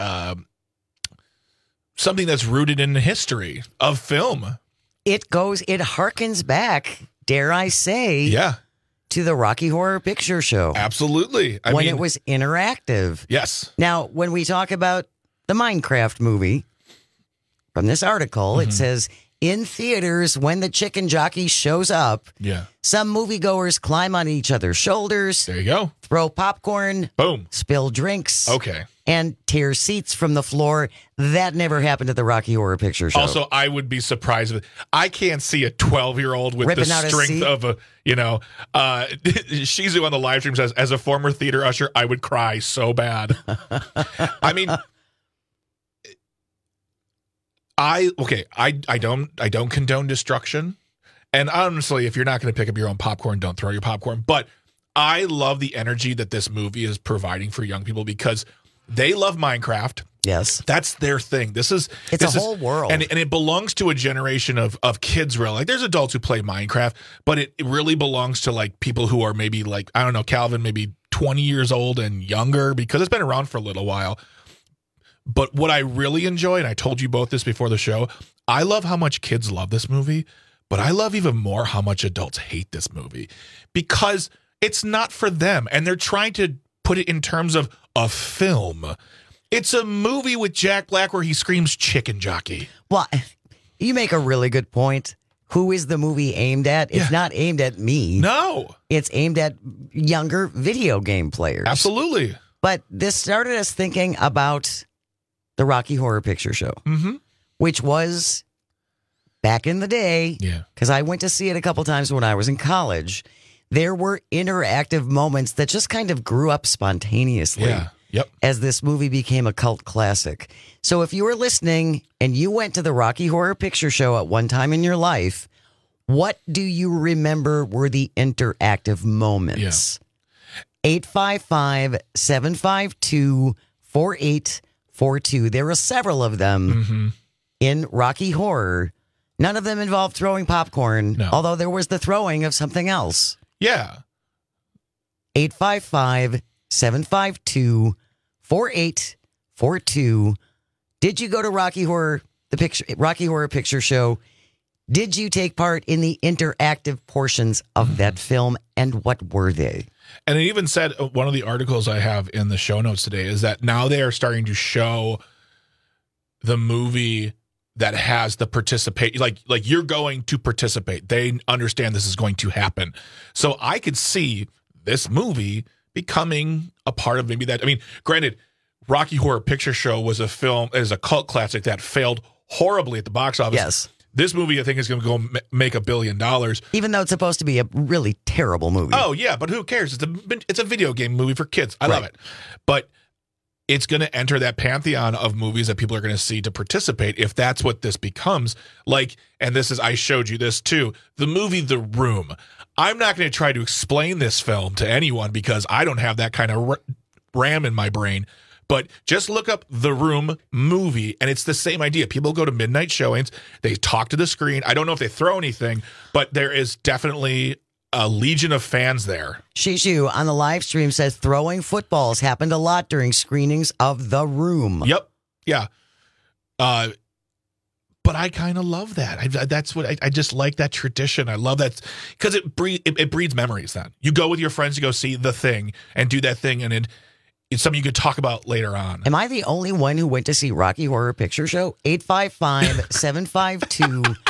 something that's rooted in the history of film. It harkens back, dare I say, to the Rocky Horror Picture Show. Absolutely. When it was interactive. Yes. Now, when we talk about the Minecraft movie, from this article, it says, in theaters, when the chicken jockey shows up, some moviegoers climb on each other's shoulders. There you go. Throw popcorn. Boom. Spill drinks. Okay. And tear seats from the floor. That never happened at the Rocky Horror Picture Show. Also, I would be surprised if I can't see a 12-year-old with ripping the strength of a, Shizu on the live stream says, as a former theater usher, I would cry so bad. I mean, I don't condone destruction. And honestly, if you're not going to pick up your own popcorn, don't throw your popcorn. But I love the energy that this movie is providing for young people because they love Minecraft. Yes. That's their thing. It's a whole world. And it belongs to a generation of kids, really. Like, there's adults who play Minecraft, but it really belongs to, like, people who are maybe, like, I don't know, Calvin, maybe 20 years old and younger, because it's been around for a little while. But what I really enjoy, and I told you both this before the show, I love how much kids love this movie, but I love even more how much adults hate this movie because it's not for them. And they're trying to put it in terms of a film. It's a movie with Jack Black where he screams chicken jockey. Well, you make a really good point. Who is the movie aimed at? It's not aimed at me. No. It's aimed at younger video game players. Absolutely. But this started us thinking about the Rocky Horror Picture Show, which was back in the day, because I went to see it a couple times when I was in college. There were interactive moments that just kind of grew up spontaneously as this movie became a cult classic. So if you were listening and you went to the Rocky Horror Picture Show at one time in your life, what do you remember were the interactive moments? 855-752-4842. There are several of them in Rocky Horror. None of them involved throwing popcorn, although there was the throwing of something else. Yeah. 855-752-4842. Did you go to Rocky Horror Picture Show? Did you take part in the interactive portions of that film, and what were they? And it even said, one of the articles I have in the show notes today is that now they are starting to show the movie that has the participate, like you're going to participate. They understand this is going to happen. So I could see this movie becoming a part of maybe that. I mean, granted, Rocky Horror Picture Show was a cult classic that failed horribly at the box office. Yes. This movie, I think, is going to go make $1 billion. Even though it's supposed to be a really terrible movie. Oh, yeah, but who cares? It's a video game movie for kids. I love it. But it's going to enter that pantheon of movies that people are going to see to participate if that's what this becomes. Like, and this is, I showed you this too, the movie The Room. I'm not going to try to explain this film to anyone because I don't have that kind of RAM in my brain. But just look up The Room movie, and it's the same idea. People go to midnight showings. They talk to the screen. I don't know if they throw anything, but there is definitely a legion of fans there. Shishu on the live stream says throwing footballs happened a lot during screenings of The Room. Yep. Yeah. But I kind of love that. That's what I just like, that tradition. I love that because it breeds memories. Then you go with your friends to go see The Thing and do that thing, and it's something you could talk about later on. Am I the only one who went to see Rocky Horror Picture Show? 855-752-4842.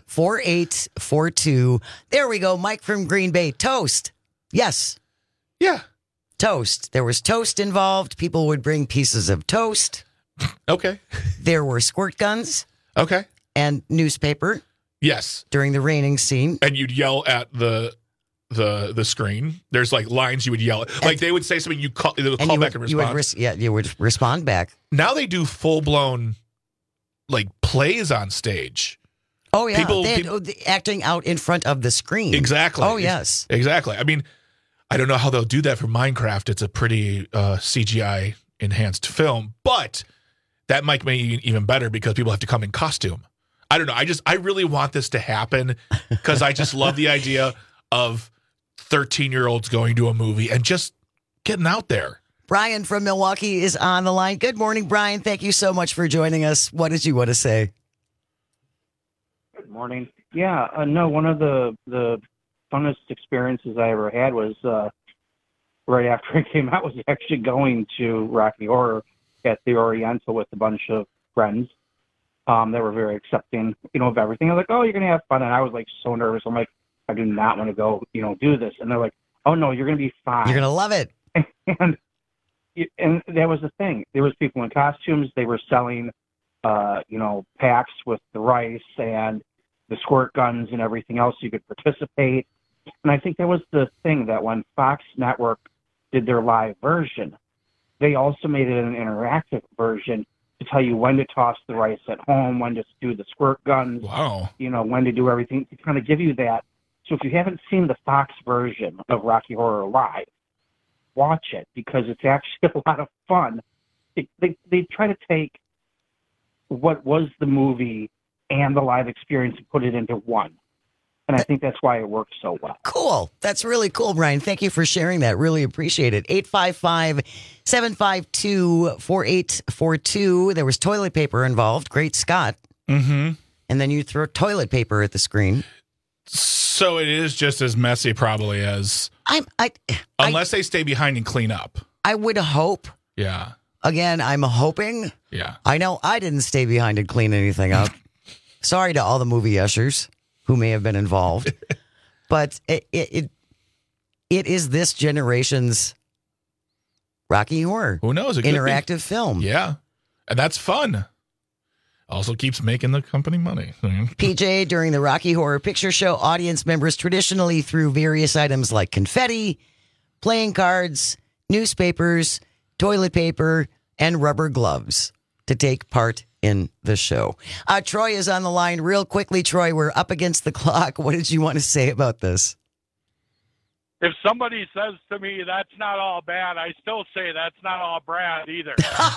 4842. There we go. Mike from Green Bay. Toast. Yes. Yeah. Toast. There was toast involved. People would bring pieces of toast. Okay. There were squirt guns. Okay. And newspaper. Yes. During the raining scene. And you'd yell at the screen. There's like lines you would yell at. Like they would say something, they would call back and respond. You would respond back. Now they do full-blown like plays on stage. Oh, yeah. People acting out in front of the screen. Exactly. Oh, yes. Exactly. I mean, I don't know how they'll do that for Minecraft. It's a pretty CGI-enhanced film, but that might make it even better because people have to come in costume. I don't know. I really want this to happen because I just love the idea of 13-year-olds going to a movie and just getting out there. Brian from Milwaukee is on the line. Good morning, Brian. Thank you so much for joining us. What did you want to say? Good morning. Yeah, no, one of the funnest experiences I ever had was right after it came out was actually going to Rocky Horror at the Oriental with a bunch of friends. They were very accepting, of everything. I was like, oh, you're going to have fun. And I was like so nervous. I'm like, I do not want to go, do this. And they're like, oh, no, you're going to be fine. You're going to love it. And that was the thing. There was people in costumes. They were selling, packs with the rice and the squirt guns and everything else. You could participate. And I think that was the thing that when Fox Network did their live version, they also made it an interactive version to tell you when to toss the rice at home, when to do the squirt guns, wow, when to do everything, to kind of give you that. So if you haven't seen the Fox version of Rocky Horror Live, watch it because it's actually a lot of fun. They try to take what was the movie and the live experience and put it into one. And I think that's why it works so well. Cool. That's really cool, Brian. Thank you for sharing that. Really appreciate it. 855-752-4842. There was toilet paper involved. Great Scott. Mm-hmm. And then you throw toilet paper at the screen. So it is just as messy probably as... Unless they stay behind and clean up. I would hope. Yeah. Again, I'm hoping. Yeah. I know I didn't stay behind and clean anything up. Sorry to all the movie ushers who may have been involved. But it is this generation's Rocky Horror. Who knows? Interactive film. Yeah. And that's fun. Also keeps making the company money. PJ, during the Rocky Horror Picture Show, audience members traditionally threw various items like confetti, playing cards, newspapers, toilet paper, and rubber gloves to take part in the show. Troy is on the line real quickly. Troy, we're up against the clock. What did you want to say about this? If somebody says to me that's not all bad, I still say that's not all Brad either.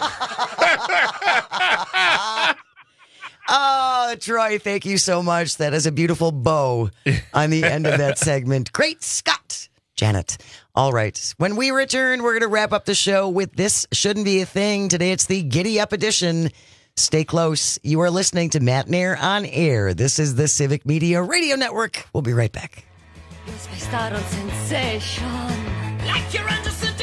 Oh, Troy, thank you so much. That is a beautiful bow on the end of that segment. Great Scott, Janet. All right. When we return, we're going to wrap up the show with This Shouldn't Be a Thing. Today, it's the Giddy Up edition. Stay close. You are listening to Matt Nair on Air. This is the Civic Media Radio Network. We'll be right back. Start on sensation. Like you're under sedation.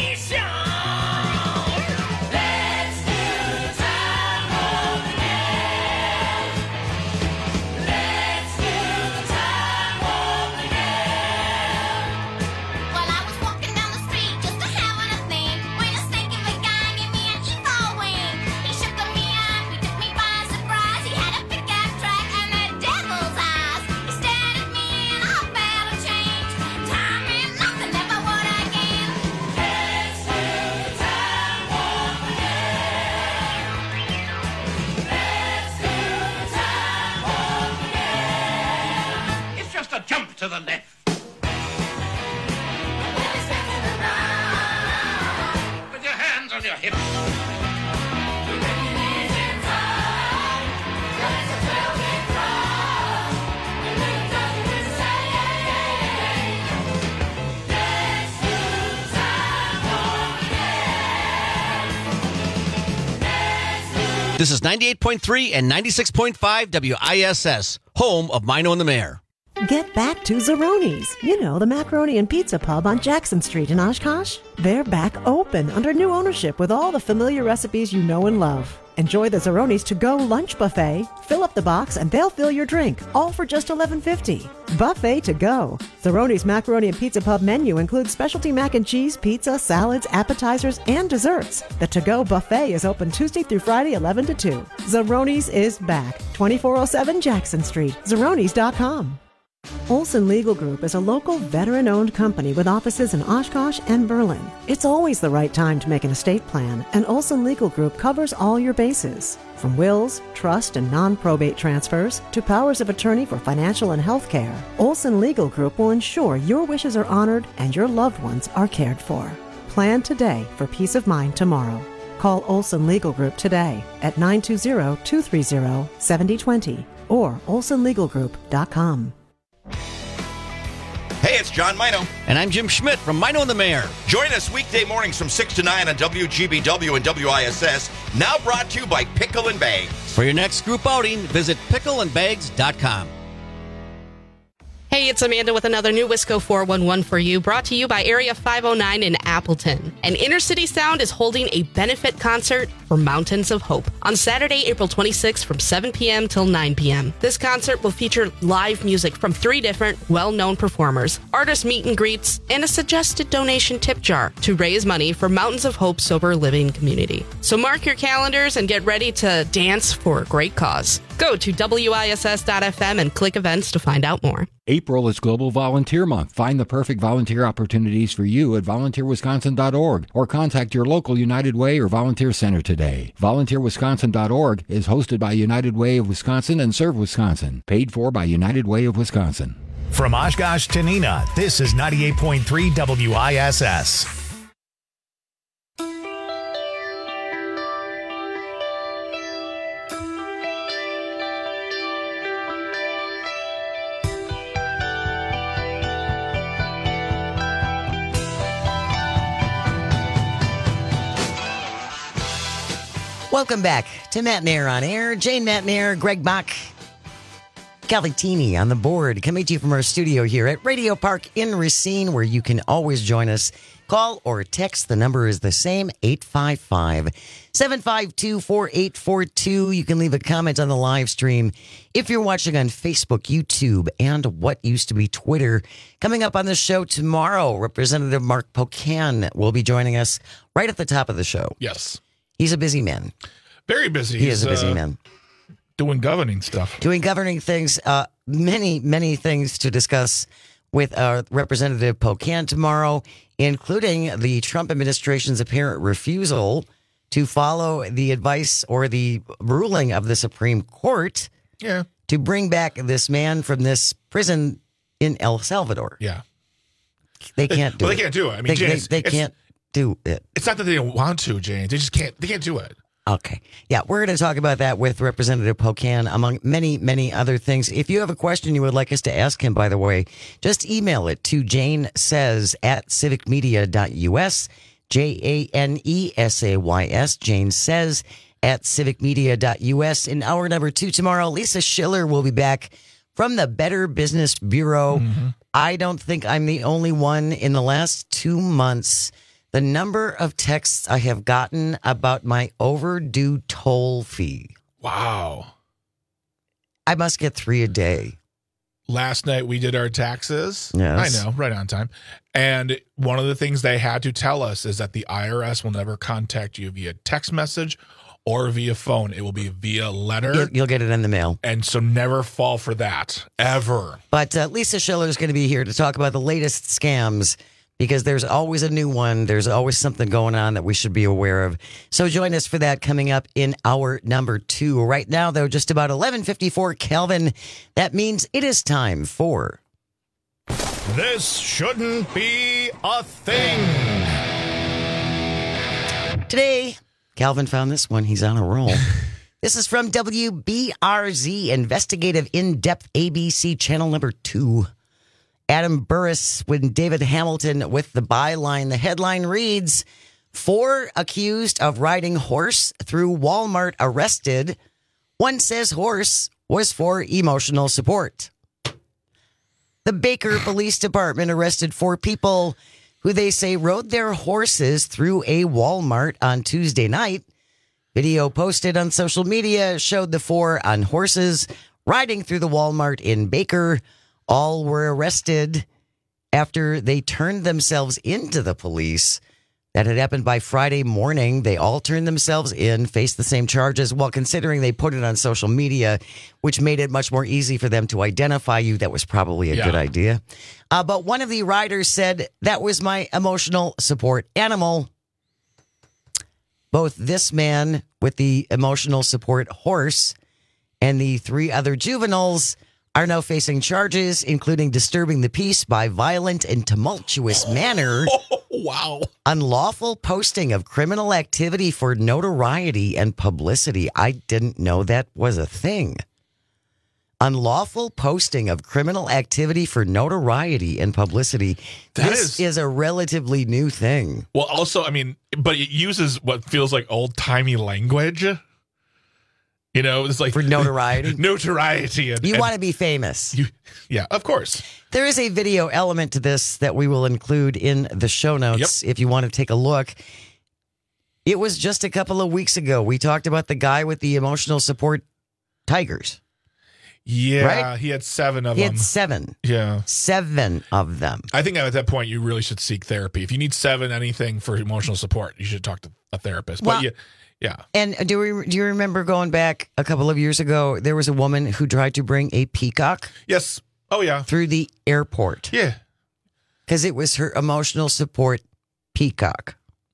Let's do time over again. Let's do time over again. While I was walking down the street just having a thing, when a snake of a guy gave me an evil wing. He shook me up, he took me by surprise. He had a pickup truck and a devil's eyes. He stared at me and I felt a change. Time and nothing ever would again. Let's do time over again. Let's do time over again. It's just a jump to the left. With your hands on your hips. This is 98.3 and 96.5 WISS, home of Mino and the Mayor. Get back to Zeroni's. You know, the macaroni and pizza pub on Jackson Street in Oshkosh. They're back open under new ownership with all the familiar recipes you know and love. Enjoy the Zeroni's to-go lunch buffet. Fill up the box and they'll fill your drink, all for just $11.50. Buffet to go. Zeroni's Macaroni and Pizza Pub menu includes specialty mac and cheese, pizza, salads, appetizers, and desserts. The to-go buffet is open Tuesday through Friday, 11 to 2. Zeroni's is back. 2407 Jackson Street. Zeronis.com. Olson Legal Group is a local veteran-owned company with offices in Oshkosh and Berlin. It's always the right time to make an estate plan, and Olson Legal Group covers all your bases. From wills, trust, and non-probate transfers to powers of attorney for financial and health care, Olson Legal Group will ensure your wishes are honored and your loved ones are cared for. Plan today for peace of mind tomorrow. Call Olson Legal Group today at 920-230-7020 or olsonlegalgroup.com. Hey, it's John Mino. And I'm Jim Schmidt from Mino and the Mayor. Join us weekday mornings from 6 to 9 on WGBW and WISS. Now brought to you by Pickle and Bags. For your next group outing, visit pickleandbags.com. Hey, it's Amanda with another new Wisco 411 for you, brought to you by Area 509 in Appleton. And Inner City Sound is holding a benefit concert for Mountains of Hope on Saturday, April 26th from 7 p.m. till 9 p.m. This concert will feature live music from 3 different well-known performers, artist meet and greets, and a suggested donation tip jar to raise money for Mountains of Hope Sober Living Community. So mark your calendars and get ready to dance for a great cause. Go to WISS.FM and click events to find out more. April is Global Volunteer Month. Find the perfect volunteer opportunities for you at volunteerwisconsin.org or contact your local United Way or Volunteer Center today. Volunteerwisconsin.org is hosted by United Way of Wisconsin and Serve Wisconsin. Paid for by United Way of Wisconsin. From Oshkosh to Neenah, this is 98.3 WISS. Welcome back to Matt and Air on Air. Jane, Matt and Air, Greg Bach, Cavattini on the board, coming to you from our studio here at Radio Park in Racine, where you can always join us. Call or text. The number is the same, 855-752-4842. You can leave a comment on the live stream if you're watching on Facebook, YouTube, and what used to be Twitter. Coming up on the show tomorrow, Representative Mark Pocan will be joining us right at the top of the show. Yes. He's a busy man. Very busy. He is a busy man. Doing governing stuff. Doing governing things. Many, many things to discuss with Representative Pocan tomorrow, including the Trump administration's apparent refusal to follow the advice or the ruling of the Supreme Court to bring back this man from this prison in El Salvador. Yeah. They can't do it. Well, they can't do it. I mean, Jane, they can't do it. It's not that they don't want to, Jane. They just can't. They can't do it. Okay. Yeah, we're going to talk about that with Representative Pocan, among many, many other things. If you have a question you would like us to ask him, by the way, just email it to janesays@civicmedia.us, JANESAYS, Jane Says @civicmedia.us. In hour number 2 tomorrow, Lisa Schiller will be back from the Better Business Bureau. Mm-hmm. I don't think I'm the only one. In the last 2 months, the number of texts I have gotten about my overdue toll fee. Wow. I must get 3 a day. Last night we did our taxes. Yes. I know, right on time. And one of the things they had to tell us is that the IRS will never contact you via text message or via phone. It will be via letter. You'll get it in the mail. And so never fall for that, ever. But Lisa Schiller is going to be here to talk about the latest scams, because there's always a new one. There's always something going on that we should be aware of. So join us for that coming up in hour number 2. Right now, though, just about 11:54 Kelvin. That means it is time for... This shouldn't be a thing. Today, Calvin found this one. He's on a roll. This is from WBRZ, Investigative In-Depth ABC Channel number 2. Adam Burris with David Hamilton with the byline. The headline reads, 4 accused of riding horse through Walmart arrested. One says horse was for emotional support. The Baker Police Department arrested 4 people who they say rode their horses through a Walmart on Tuesday night Video posted on social media showed the four on horses riding through the Walmart in Baker. All were arrested after they turned themselves into the police. That had happened by Friday morning. They all turned themselves in, faced the same charges. Well, considering they put it on social media, which made it much more easy for them to identify you, that was probably a good idea. But one of the riders said, "That was my emotional support animal." Both this man with the emotional support horse and the three other juveniles are now facing charges, including disturbing the peace by violent and tumultuous manner. Wow. Unlawful posting of criminal activity for notoriety and publicity. I didn't know that was a thing. Unlawful posting of criminal activity for notoriety and publicity. This is a relatively new thing. Well, also, I mean, but it uses what feels like old-timey language. You know, it's like... For notoriety? Notoriety. You want to be famous. Yeah, of course. There is a video element to this that we will include in the show notes if you want to take a look. It was just a couple of weeks ago. We talked about the guy with the emotional support tigers. Yeah, right? He had 7 of them. He had 7. Yeah. 7 of them. I think at that point, you really should seek therapy. If you need 7 anything for emotional support, you should talk to a therapist. Well, but yeah. And do you remember going back a couple of years ago, there was a woman who tried to bring a peacock? Yes. Oh, yeah. Through the airport. Yeah. Because it was her emotional support peacock.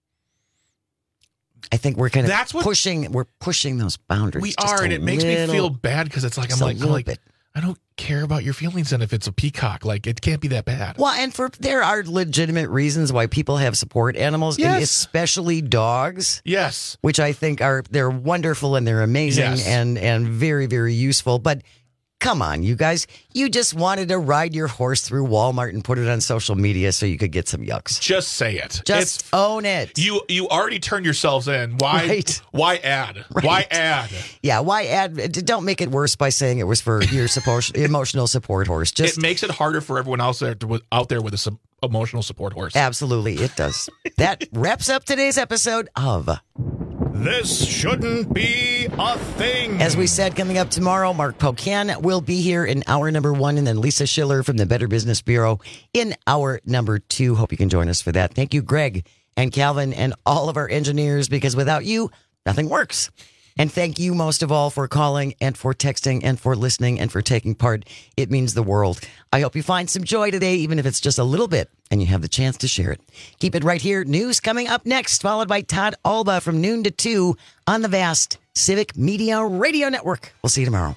I think we're kind of pushing those boundaries. We are, and it makes me feel bad because it's like I'm like I don't care about your feelings, and if it's a peacock, like it can't be that bad. Well, and there are legitimate reasons why people have support animals, and especially dogs. Yes, which I think they're wonderful and they're amazing and very, very useful. But come on, you guys. You just wanted to ride your horse through Walmart and put it on social media so you could get some yucks. Just say it. Just own it. You already turned yourselves in. Why? Why add? Right. Why add? Yeah, why add? Don't make it worse by saying it was for your emotional support horse. It makes it harder for everyone else out there with a emotional support horse. Absolutely, it does. That wraps up today's episode of... This shouldn't be a thing. As we said, coming up tomorrow, Mark Pocan will be here in hour number 1, and then Lisa Schiller from the Better Business Bureau in hour number 2. Hope you can join us for that. Thank you, Greg and Calvin and all of our engineers, because without you, nothing works. And thank you most of all for calling and for texting and for listening and for taking part. It means the world. I hope you find some joy today, even if it's just a little bit, and you have the chance to share it. Keep it right here. News coming up next, followed by Todd Alba from noon to 2 on the vast Civic Media Radio Network. We'll see you tomorrow.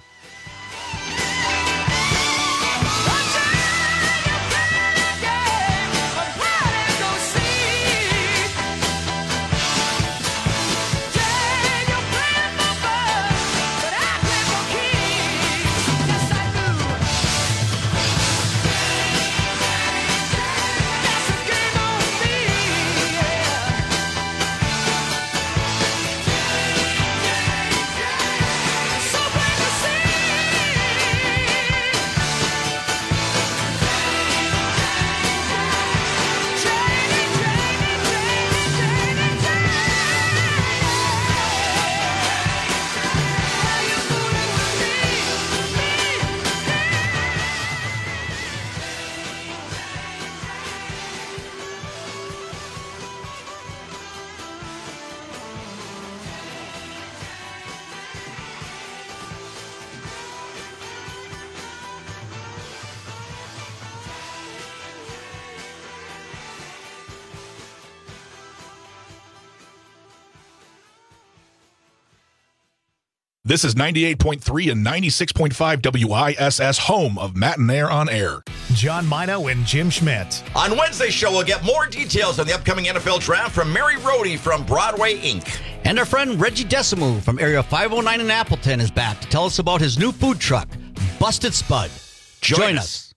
This is 98.3 and 96.5 WISS, home of Matt and Air on Air. John Mino and Jim Schmidt. On Wednesday's show, we'll get more details on the upcoming NFL draft from Mary Rohde from Broadway Inc. And our friend Reggie Decimu from Area 509 in Appleton is back to tell us about his new food truck, Busted Spud. Join us.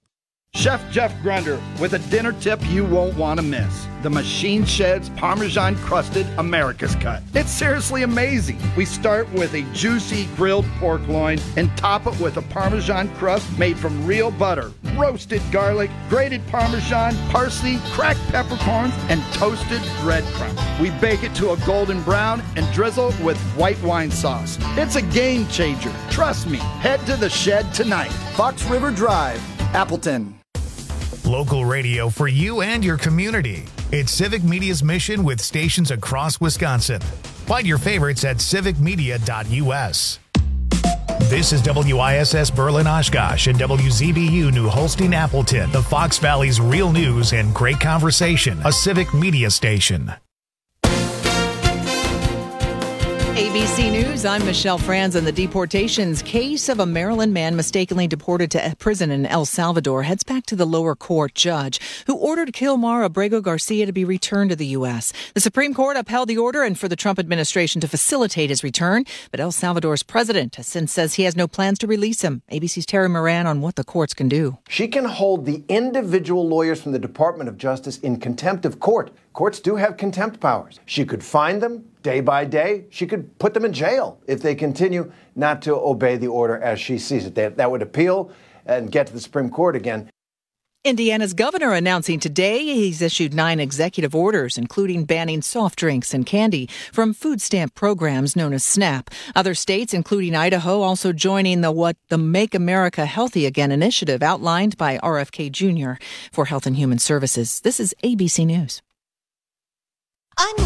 Chef Jeff Grunder with a dinner tip you won't want to miss. The Machine Shed's Parmesan Crusted America's Cut. It's seriously amazing. We start with a juicy grilled pork loin and top it with a Parmesan crust made from real butter, roasted garlic, grated Parmesan, parsley, cracked peppercorns, and toasted breadcrumbs. We bake it to a golden brown and drizzle with white wine sauce. It's a game changer. Trust me. Head to the Shed tonight. Fox River Drive, Appleton. Local radio for you and your community. It's Civic Media's mission with stations across Wisconsin. Find your favorites at civicmedia.us. This is WISS Berlin Oshkosh and WZBU New Holstein Appleton, the Fox Valley's real news and great conversation, a Civic Media station. ABC News, I'm Michelle Franz, and the deportations case of a Maryland man mistakenly deported to prison in El Salvador heads back to the lower court judge who ordered Kilmar Abrego Garcia to be returned to the U.S. The Supreme Court upheld the order and for the Trump administration to facilitate his return, but El Salvador's president has since says he has no plans to release him. ABC's Terry Moran on what the courts can do. She can hold the individual lawyers from the Department of Justice in contempt of court. Courts do have contempt powers. She could fine them day by day. She could put them in jail if they continue not to obey the order as she sees it. That would appeal and get to the Supreme Court again. Indiana's governor announcing today he's issued 9 executive orders, including banning soft drinks and candy from food stamp programs known as SNAP. Other states, including Idaho, also joining the Make America Healthy Again initiative outlined by RFK Jr. for Health and Human Services. This is ABC News.